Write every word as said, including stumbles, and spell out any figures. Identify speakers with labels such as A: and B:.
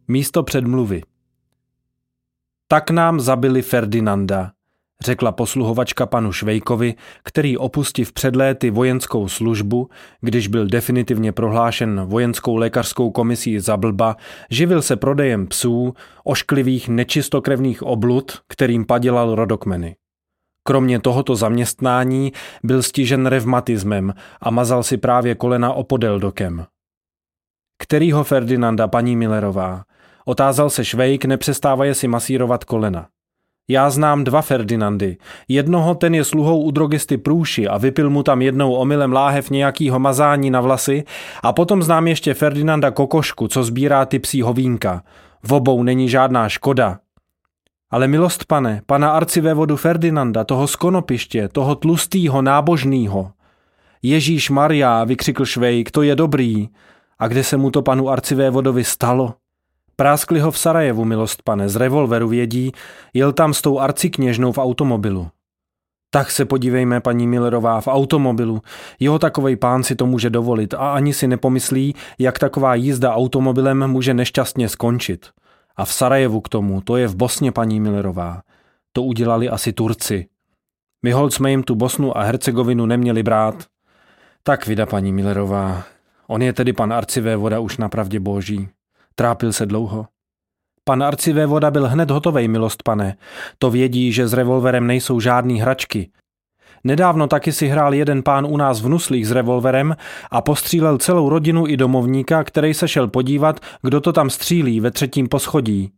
A: Místo předmluvy. Tak nám zabili Ferdinanda, řekla posluhovačka panu Švejkovi, který opustiv před léty vojenskou službu, když byl definitivně prohlášen vojenskou lékařskou komisí za blba, živil se prodejem psů, ošklivých nečistokrevných oblud, kterým padělal rodokmeny. Kromě tohoto zaměstnání byl stižen revmatismem a mazal si právě kolena opodéldokem. Kterýho Ferdinanda, paní Millerová? Otázal se Švejk, nepřestávaje si masírovat kolena. Já znám dva Ferdinandy. Jednoho, ten je sluhou u drogisty Průši a vypil mu tam jednou omylem láhev nějakýho mazání na vlasy, a potom znám ještě Ferdinanda Kokošku, co sbírá ty psí hovínka. V obou není žádná škoda. Ale milost pane, pana arcivévodu Ferdinanda, toho z Konopiště, toho tlustýho, nábožnýho. Ježíš Maria, vykřikl Švejk, to je dobrý. A kde se mu to panu arcivévodovi stalo? Práskli ho v Sarajevu, milost pane, z revolveru vědí, jel tam s tou arcikněžnou v automobilu. Tak se podívejme, paní Millerová, v automobilu. Jeho takovej pán si to může dovolit a ani si nepomyslí, jak taková jízda automobilem může nešťastně skončit. A v Sarajevu k tomu, to je v Bosně, paní Millerová. To udělali asi Turci. My holt jsme jim tu Bosnu a Hercegovinu neměli brát. Tak vida, paní Millerová. On je tedy pan arcivévoda už na pravdě boží. Trápil se dlouho. Pan arcivévoda byl hned hotovej, milost pane. To vědí, že s revolverem nejsou žádný hračky. Nedávno taky si hrál jeden pán u nás v Nuslích s revolverem a postřílel celou rodinu i domovníka, který se šel podívat, kdo to tam střílí ve třetím poschodí.